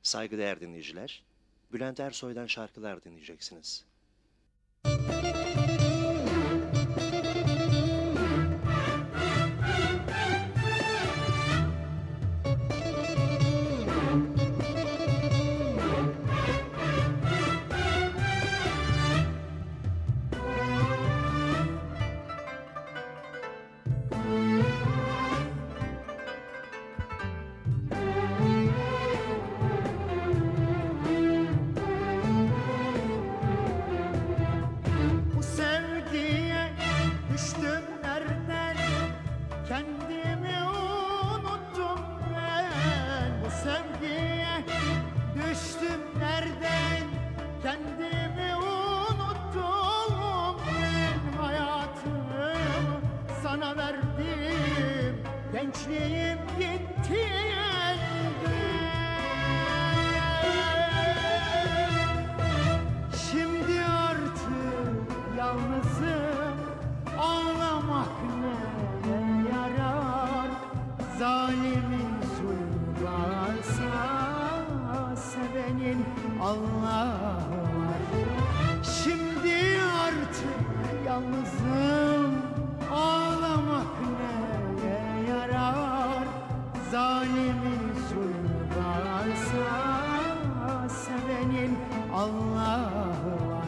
Saygıdeğer dinleyiciler, Bülent Ersoy'dan şarkılar dinleyeceksiniz. Gençliğim gitti şimdi artık yalnızım, ağlamak neye yarar? Zalimin zulmü varsa sevenin Allah'ı var. Şimdi artık yalnızım, ağlamak neye yarar? Zalimin zulmü varsa sevenin Allah'ı var.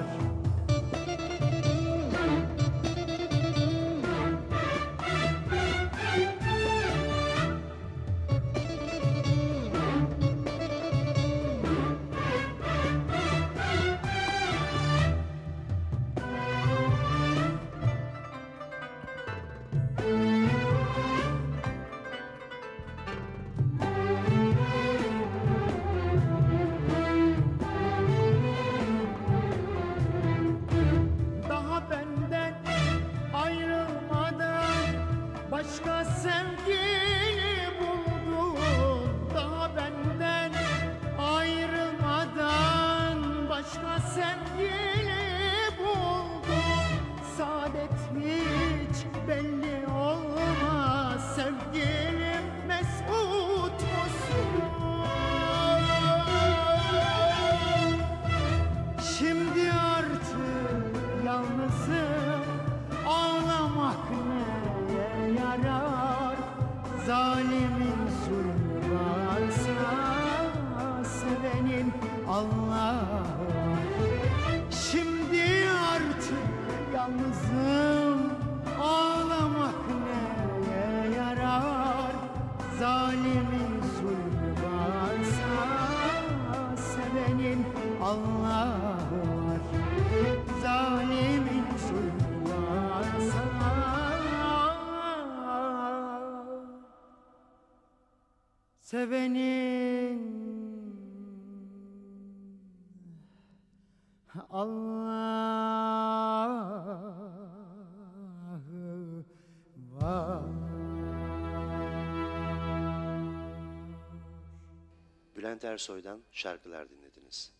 Başka sevgili buldum, daha benden ayrılmadan başka sevgili buldum. Saadet hiç belli olmaz, sevgilim mesut musun? Şimdi artık yalnızım, ağlamak neye yarar? Zalimin zulmü varsa sevenin Allah'ı var. Şimdi artık yalnızım, ağlamak neye yarar? Zalimin zulmü varsa sevenin Allah'ı var. Zalimin zulmü varsa sevenin Allah'ı var. Bülent Ersoy'dan şarkılar dinlediniz.